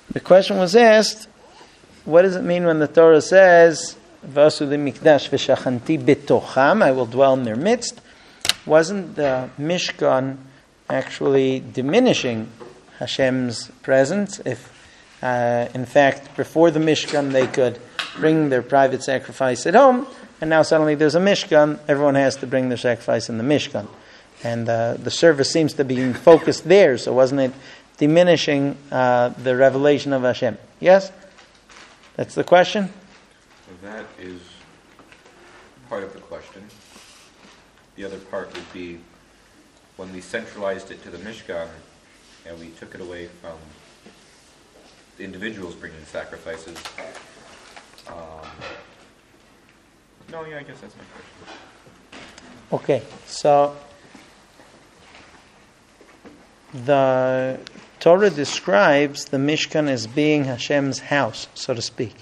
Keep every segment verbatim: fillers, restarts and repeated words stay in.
The question was asked, what does it mean when the Torah says, V'asu mikdash v'shachanti betocham, I will dwell in their midst? Wasn't the Mishkan actually diminishing Hashem's presence? If, uh, in fact, before the Mishkan they could bring their private sacrifice at home, and now suddenly there's a Mishkan, everyone has to bring their sacrifice in the Mishkan. And uh, the service seems to be focused there, so wasn't it diminishing uh, the revelation of Hashem? Yes? That's the question? That is part of the question. The other part would be when we centralized it to the Mishkan and we took it away from the individuals bringing sacrifices. Um, no, yeah, I guess that's my question. Okay, so the Torah describes the Mishkan as being Hashem's house, so to speak.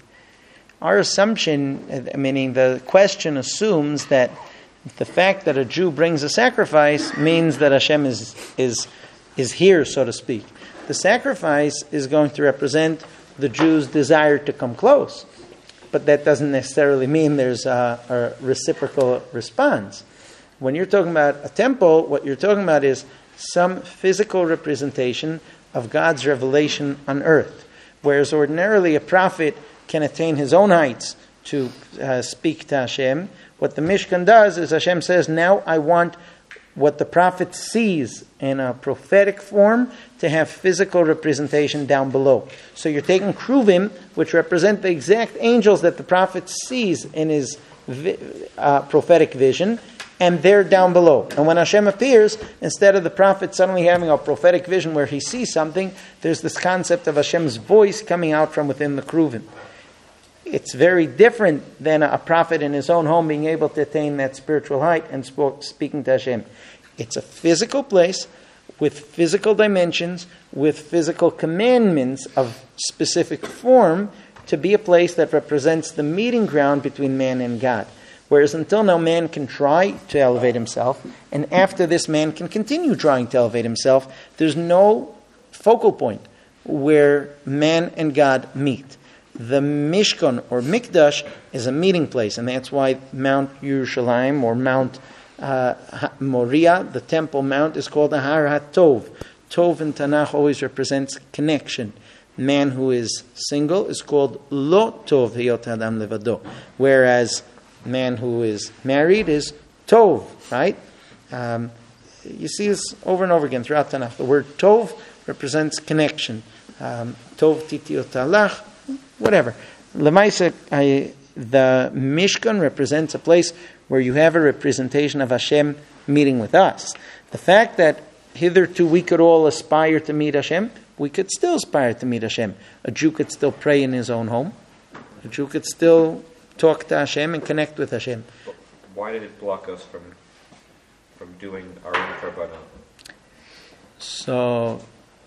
Our assumption, meaning the question assumes that the fact that a Jew brings a sacrifice means that Hashem is is is here, so to speak. The sacrifice is going to represent the Jew's desire to come close, but that doesn't necessarily mean there's a, a reciprocal response. When you're talking about a temple, what you're talking about is some physical representation of God's revelation on earth, whereas ordinarily a prophet can attain his own heights to uh, speak to Hashem. What the Mishkan does is Hashem says, now I want what the prophet sees in a prophetic form to have physical representation down below. So you're taking Kruvim, which represent the exact angels that the prophet sees in his vi- uh, prophetic vision, and they're down below. And when Hashem appears, instead of the prophet suddenly having a prophetic vision where he sees something, there's this concept of Hashem's voice coming out from within the Kruvim. It's very different than a prophet in his own home being able to attain that spiritual height and spoke, speaking to Hashem. It's a physical place with physical dimensions, with physical commandments of specific form to be a place that represents the meeting ground between man and God. Whereas until now, man can try to elevate himself, and after this, man can continue trying to elevate himself. There's no focal point where man and God meet. The Mishkan or Mikdash is a meeting place, and that's why Mount Yerushalayim or Mount uh, Moriah, the Temple Mount, is called the Har HaTov. Tov in Tanakh always represents connection. Man who is single is called Lo Tov Hiyot Adam Levado, whereas man who is married is Tov, right? Um, you see this over and over again throughout Tanakh. The word Tov represents connection. Um, tov Titiot Alach, whatever. Lemaisa, the Mishkan represents a place where you have a representation of Hashem meeting with us. The fact that hitherto we could all aspire to meet Hashem, we could still aspire to meet Hashem. A Jew could still pray in his own home. A Jew could still talk to Hashem and connect with Hashem. Why did it block us from from doing our own korbanot? So,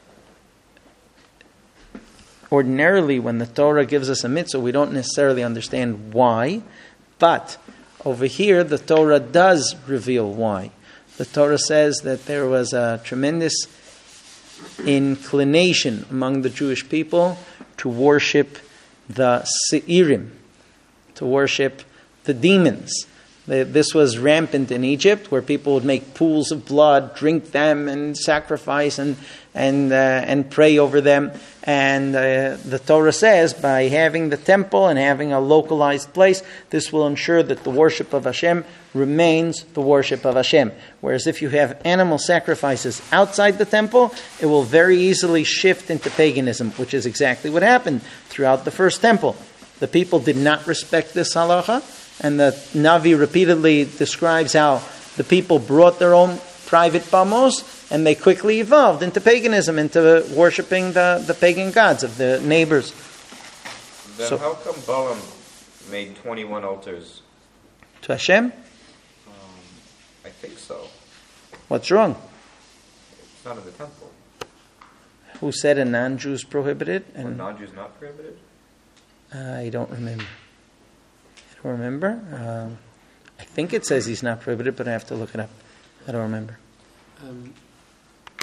ordinarily, when the Torah gives us a mitzvah, we don't necessarily understand why, but over here, the Torah does reveal why. The Torah says that there was a tremendous inclination among the Jewish people to worship the Seirim, to worship the demons. This was rampant in Egypt, where people would make pools of blood, drink them, and sacrifice and and uh, and pray over them. And uh, the Torah says, by having the temple and having a localized place, this will ensure that the worship of Hashem remains the worship of Hashem. Whereas if you have animal sacrifices outside the temple, it will very easily shift into paganism, which is exactly what happened throughout the first temple. The people did not respect this halacha, and the Navi repeatedly describes how the people brought their own private bamos, and they quickly evolved into paganism, into worshipping the, the pagan gods of the neighbors. Then so, how come Balaam made twenty-one altars? To Hashem? Um, I think so. What's wrong? It's not in the temple. Who said a non-Jew is prohibited? And Or non-Jews not prohibited? I don't remember. I don't remember. Um, I think it says he's not prohibited, but I have to look it up. I don't remember. Um,